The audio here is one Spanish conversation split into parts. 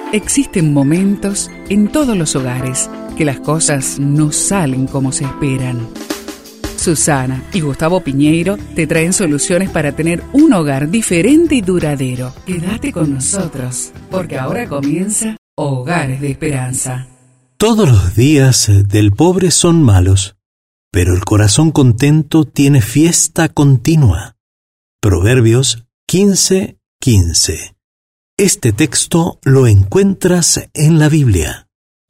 Existen momentos en todos los hogares que las cosas no salen como se esperan. Susana y Gustavo Piñeiro te traen soluciones para tener un hogar diferente y duradero. Quédate con nosotros, porque ahora comienza Hogares de Esperanza. Todos los días del pobre son malos, pero el corazón contento tiene fiesta continua. Proverbios 15:15. Este texto lo encuentras en la Biblia.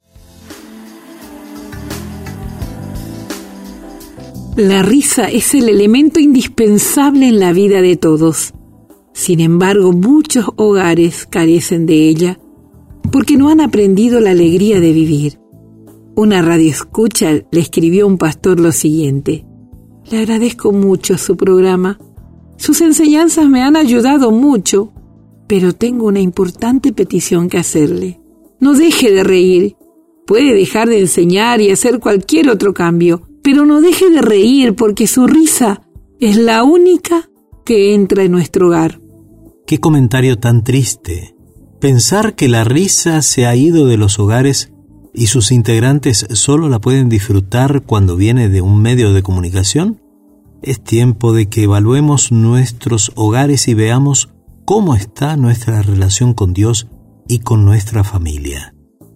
La risa es el elemento indispensable en la vida de todos. Sin embargo, muchos hogares carecen de ella porque no han aprendido la alegría de vivir. Una radioescucha le escribió a un pastor lo siguiente: le agradezco mucho su programa. Sus enseñanzas me han ayudado mucho, pero tengo una importante petición que hacerle. No deje de reír. Puede dejar de enseñar y hacer cualquier otro cambio, pero no deje de reír porque su risa es la única que entra en nuestro hogar. Qué comentario tan triste. Pensar que la risa se ha ido de los hogares y sus integrantes solo la pueden disfrutar cuando viene de un medio de comunicación. Es tiempo de que evaluemos nuestros hogares y veamos cómo está nuestra relación con Dios y con nuestra familia.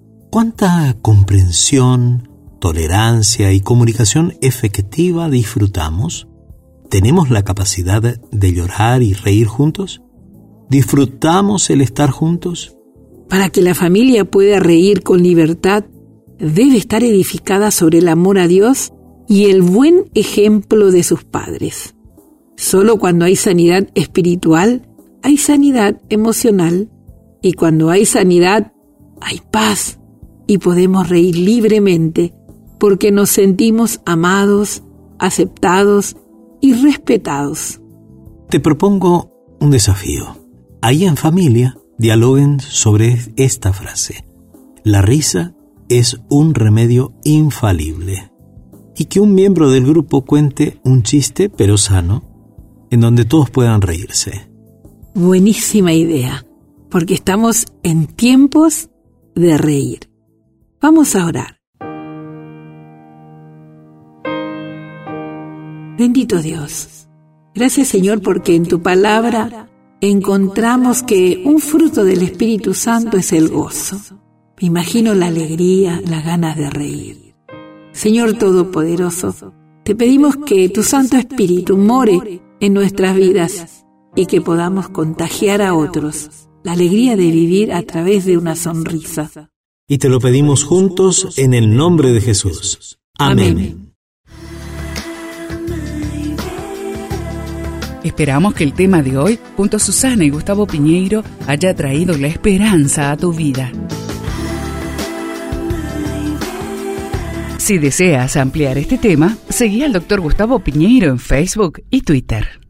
¿Cuánta comprensión, tolerancia y comunicación efectiva disfrutamos? ¿Tenemos la capacidad de llorar y reír juntos? ¿Disfrutamos el estar juntos? Para que la familia pueda reír con libertad, debe estar edificada sobre el amor a Dios y el buen ejemplo de sus padres. Solo cuando hay sanidad espiritual, hay sanidad emocional, y cuando hay sanidad, hay paz, y podemos reír libremente, porque nos sentimos amados, aceptados y respetados. Te propongo un desafío. Ahí en familia, dialoguen sobre esta frase: la risa es un remedio infalible. Y que un miembro del grupo cuente un chiste, pero sano, en donde todos puedan reírse. Buenísima idea, porque estamos en tiempos de reír. Vamos a orar. Bendito Dios, gracias Señor, porque en tu palabra encontramos que un fruto del Espíritu Santo es el gozo. Me imagino la alegría, las ganas de reír. Señor Todopoderoso, te pedimos que tu Santo Espíritu more en nuestras vidas y que podamos contagiar a otros la alegría de vivir a través de una sonrisa. Y te lo pedimos juntos en el nombre de Jesús. Amén. Esperamos que el tema de hoy, junto a Susana y Gustavo Piñeiro, haya traído la esperanza a tu vida. Si deseas ampliar este tema, seguí al Dr. Gustavo Piñeiro en Facebook y Twitter.